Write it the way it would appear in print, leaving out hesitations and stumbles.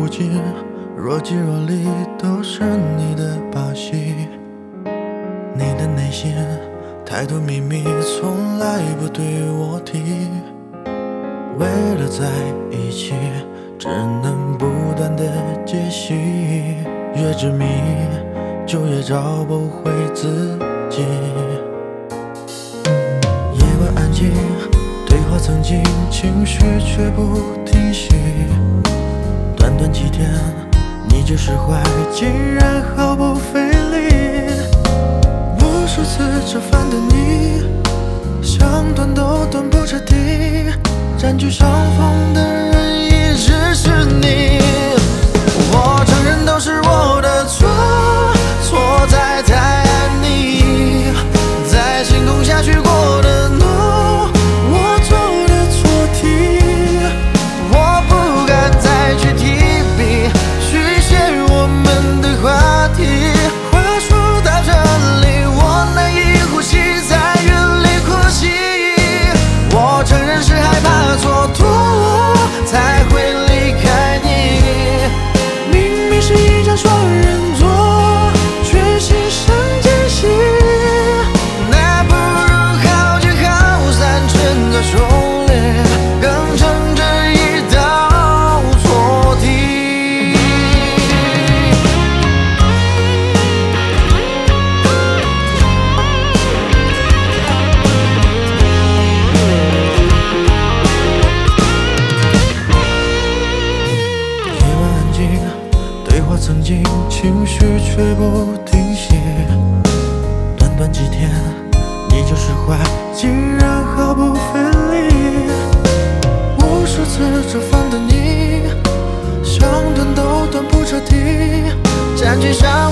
无尽，若即若离都是你的把戏。你的内心太多秘密，从来不对我提。为了在一起，只能不断的解析，越执迷就越找不回自己。夜晚安静，对话曾经，情绪却不停息。短短几天，你就释怀，竟然毫不费力。无数次折返的你，想断都断不彻底，占据上风的人一直是你。我承认都是我的错，错在太爱你，在星空下许过的诺，我做的错题，我不敢再去提笔续写我们的话题。话说到这里，我难以呼吸，在原地哭泣。我承认是害怕蹉跎，才会离开你。明明是一场双人座，却心生间隙。那不如好聚好散，全都重练，更成这一道错题。夜晚安静，对话曾经，情绪却不停息。短短几天，你就释怀，竟然毫不费力。无数次折返的你，想断都断不彻底，占据上